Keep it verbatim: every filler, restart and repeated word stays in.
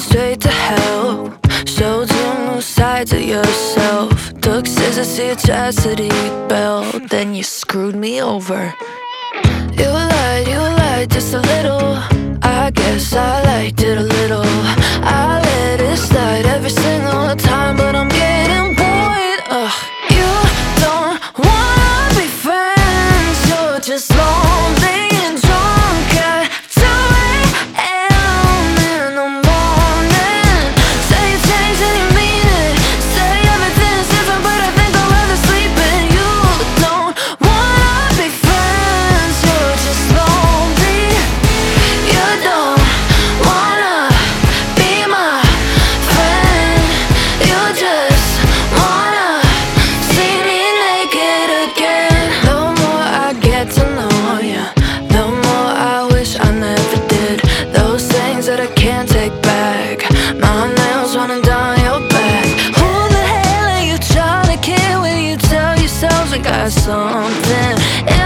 straight to hell. Showed you new sides of yourself. Took scissors to your chastity belt. Then you screwed me over. You lied, you lied just a little. I guess I liked it a little. I let it slide every single time, but I'm getting bored. Ugh. You don't wanna be friends. You're just lonely and drunk at two a m in the morning. Say you changed and you mean it. Say everything's different, but I think I'd rather sleep in. You don't wanna be friends. You're just lonely. You don't wanna be my friend. You just wanna see me naked again. The more I get to know you, the more I wish I never did. Those things that I can't take back. My nails running down your back. Who the hell are you trying to kid when you tell yourself I got something?